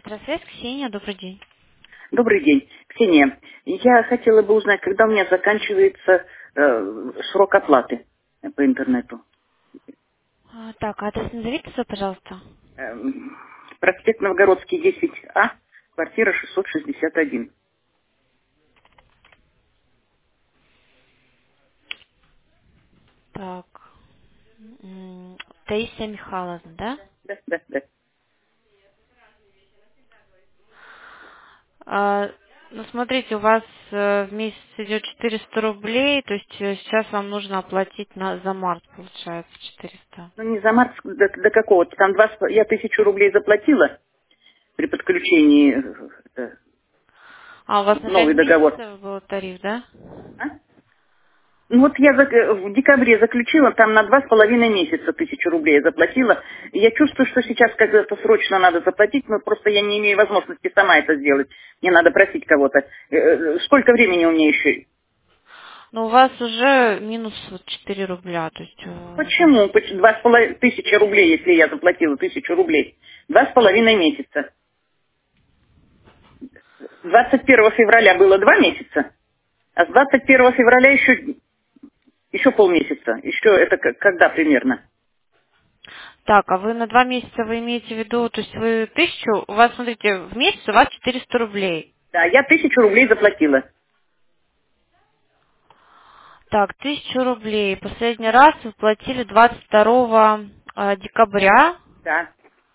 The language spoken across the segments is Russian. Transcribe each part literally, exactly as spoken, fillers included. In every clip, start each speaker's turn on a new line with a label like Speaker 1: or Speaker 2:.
Speaker 1: Петросвязь, Ксения, добрый день.
Speaker 2: Добрый день, Ксения. Я хотела бы узнать, когда у меня заканчивается э, срок оплаты по интернету.
Speaker 1: А, Так, адрес назовите свой, пожалуйста.
Speaker 2: Эм, проспект Новгородский, десять А, квартира шестьсот шестьдесят один.
Speaker 1: Так, м, Таисия Михайловна, да?
Speaker 2: Да, да, да.
Speaker 1: А, ну, смотрите, у вас э, в месяц идет четыреста рублей, то есть э, сейчас вам нужно оплатить на, за март, получается, четыреста.
Speaker 2: Ну, не за март, до, до какого-то. Там два, с по- я тысячу рублей заплатила при подключении, э, это,
Speaker 1: А, у вас на пять
Speaker 2: новый договор.
Speaker 1: месяцев был тариф, да?
Speaker 2: А? Ну вот я зак- э, в декабре заключила, там на два с половиной месяца тысячу рублей я заплатила. И я чувствую, что сейчас как-то срочно надо заплатить, но просто я не имею возможности сама это сделать. Мне надо просить кого-то. Э, э, Сколько времени у меня еще?
Speaker 1: Ну, у вас уже минус вот четыре рубля, то есть э, у вас...
Speaker 2: Почему? Поч- Два с половиной тысячи рублей, если я заплатила тысячу рублей. Два с половиной месяца. С двадцать первого февраля было два месяца, а с двадцать первого февраля еще, еще полмесяца. Еще это к- когда примерно?
Speaker 1: Так, а вы на два месяца вы имеете в виду, то есть вы тысячу, у вас, смотрите, в месяц у вас четыреста рублей.
Speaker 2: Да, я тысячу рублей заплатила.
Speaker 1: Так, тысячу рублей. Последний раз вы платили двадцать второго э, декабря.
Speaker 2: Да.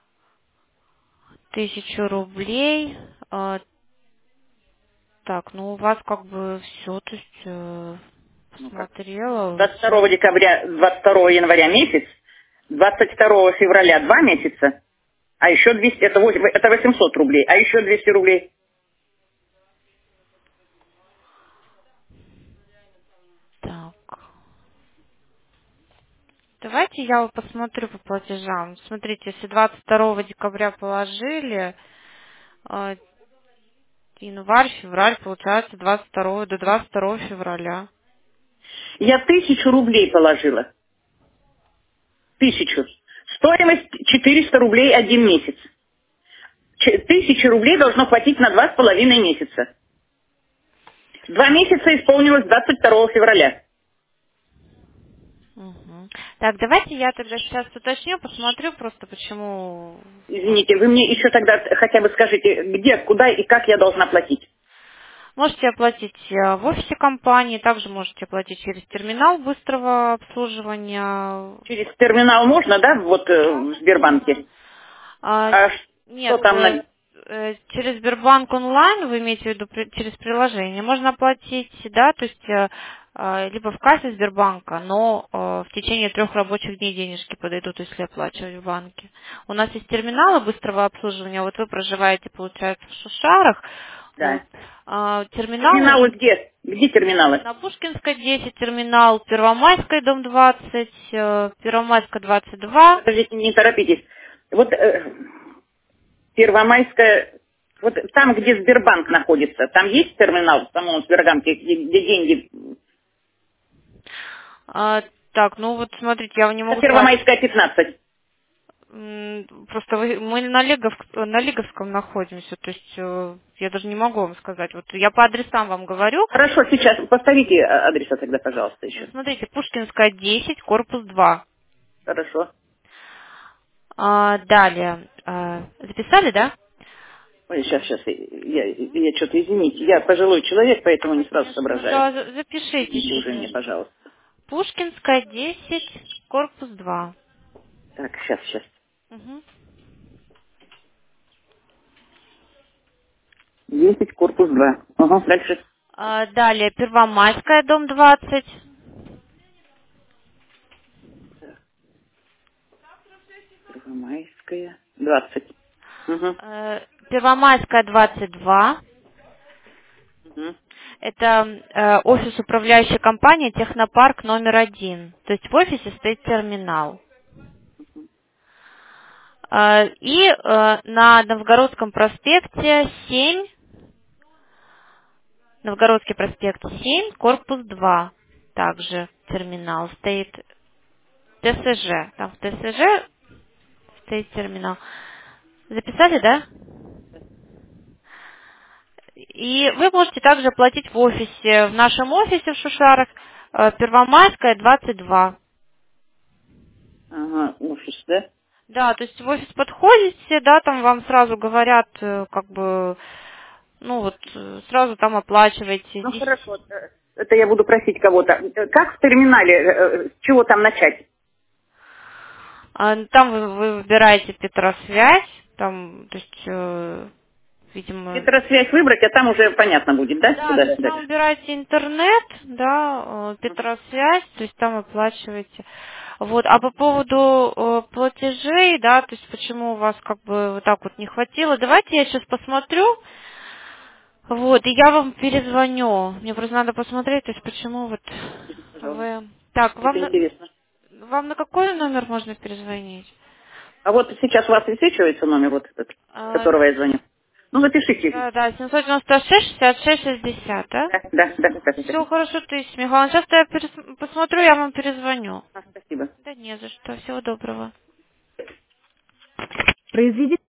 Speaker 1: Тысячу рублей. Э, так, ну у вас как бы все, то есть э,
Speaker 2: Ну как?
Speaker 1: посмотрела,
Speaker 2: двадцать второго
Speaker 1: все.
Speaker 2: декабря, двадцать второго января месяц, двадцать второго февраля два месяца, а еще двести, это, восемь- это восемьсот рублей, а еще двести рублей.
Speaker 1: Так. Давайте я вот посмотрю по платежам. Смотрите, если двадцать второго декабря положили, э, январь, февраль, получается двадцать второго до двадцать второго февраля.
Speaker 2: Я тысячу рублей положила. Тысячу. Стоимость четыреста рублей один месяц. Ч- Тысячу рублей должно хватить на два с половиной месяца. Два месяца исполнилось двадцать второго февраля.
Speaker 1: Мгм. Так, давайте я тогда сейчас уточню, посмотрю просто, почему... Вот.
Speaker 2: Извините, вы мне еще тогда хотя бы скажите, где, куда и как я должна платить?
Speaker 1: Можете оплатить э, в офисе компании, также можете оплатить через терминал быстрого обслуживания.
Speaker 2: Через терминал можно, да, вот э,
Speaker 1: Да,
Speaker 2: в
Speaker 1: да, можно.
Speaker 2: Сбербанке?
Speaker 1: А,
Speaker 2: А
Speaker 1: нет,
Speaker 2: что там
Speaker 1: э,
Speaker 2: на...
Speaker 1: э, через Сбербанк онлайн, вы имеете в виду при- через приложение, можно оплатить, да, то есть э, э, либо в кассе Сбербанка, но э, в течение трех рабочих дней денежки подойдут, если оплачивать в банке. У нас есть терминалы быстрого обслуживания, вот вы проживаете, получается, в Шушарах, вот.
Speaker 2: Да.
Speaker 1: А, терминалы
Speaker 2: Терминалы где? Где терминалы?
Speaker 1: на Пушкинской десять терминал, Первомайской дом двадцать, э, Первомайская двадцать два.
Speaker 2: Подождите, не торопитесь. Вот э, Первомайская, вот там, где Сбербанк находится, там есть терминал в самом Сбербанке, где, где деньги?
Speaker 1: А, так, ну вот смотрите, я вам не
Speaker 2: Это
Speaker 1: могу сказать.
Speaker 2: Первомайская пятнадцать.
Speaker 1: М, Просто вы- мы на, Лиговск- на Лиговском находимся, то есть э, я даже не могу вам сказать. Вот я по адресам вам говорю.
Speaker 2: Хорошо, сейчас повторите э, адреса тогда, пожалуйста, еще.
Speaker 1: Смотрите, Пушкинская десять, корпус два.
Speaker 2: Хорошо.
Speaker 1: А, далее. а, записали, да?
Speaker 2: Ой, сейчас, сейчас, я, я что-то, извините, я пожилой человек, поэтому не сразу
Speaker 1: Конечно.
Speaker 2: соображаю.
Speaker 1: Да, за- запишите
Speaker 2: Извините уже мне,
Speaker 1: себе.
Speaker 2: пожалуйста.
Speaker 1: Пушкинская десять, корпус два.
Speaker 2: Так, сейчас, сейчас.
Speaker 1: Мгм.
Speaker 2: Десять корпус два. Ага, дальше.
Speaker 1: А, далее, Первомайская, дом двадцать.
Speaker 2: Первомайская, двадцать. Угу.
Speaker 1: Э, Первомайская, двадцать два.
Speaker 2: Угу.
Speaker 1: Это э, офис управляющей компании Технопарк номер один. То есть в офисе стоит терминал. Э, и э, на Новгородском проспекте семь, Новгородский проспект семь, корпус два. Также терминал стоит ТСЖ. Там в ТСЖ стоит терминал. Записали, да? И вы можете также платить в офисе, в нашем офисе в Шушарах, э, Первомайская, двадцать два.
Speaker 2: Ага, офис, да?
Speaker 1: Да, то есть в офис подходите, да, там вам сразу говорят, э, как бы, ну вот, э, сразу там оплачиваете.
Speaker 2: Ну,
Speaker 1: Здесь,
Speaker 2: хорошо. э, Это я буду просить кого-то. Э, Как в терминале, э, э, с чего там начать?
Speaker 1: а, там вы, вы выбираете Петросвязь, там, то есть, э, видимо,
Speaker 2: Петросвязь выбрать, а там уже понятно будет, да?
Speaker 1: да,
Speaker 2: Куда
Speaker 1: то есть там
Speaker 2: дальше?
Speaker 1: выбираете интернет, да, э, Петросвязь, то есть там оплачиваете. Вот. А по поводу э, платежей, да, то есть почему у вас как бы вот так вот не хватило, давайте я сейчас посмотрю, вот, и я вам перезвоню. Мне просто надо посмотреть, то есть почему вот
Speaker 2: Пожалуйста.
Speaker 1: вы... Так,
Speaker 2: Это
Speaker 1: вам на,
Speaker 2: интересно.
Speaker 1: вам на какой номер можно перезвонить?
Speaker 2: А вот сейчас у вас высвечивается номер вот этот, с
Speaker 1: А,
Speaker 2: которого я звоню? Ну, запишите.
Speaker 1: да, да, семьсот девяносто шесть шестьдесят шесть шестьдесят, да?
Speaker 2: Да, да, да, да, да,
Speaker 1: Все
Speaker 2: да.
Speaker 1: хорошо, Таисия Михайловна. Сейчас я перес- посмотрю, я вам перезвоню.
Speaker 2: А, спасибо.
Speaker 1: Да не за что. Всего доброго.
Speaker 2: Произведите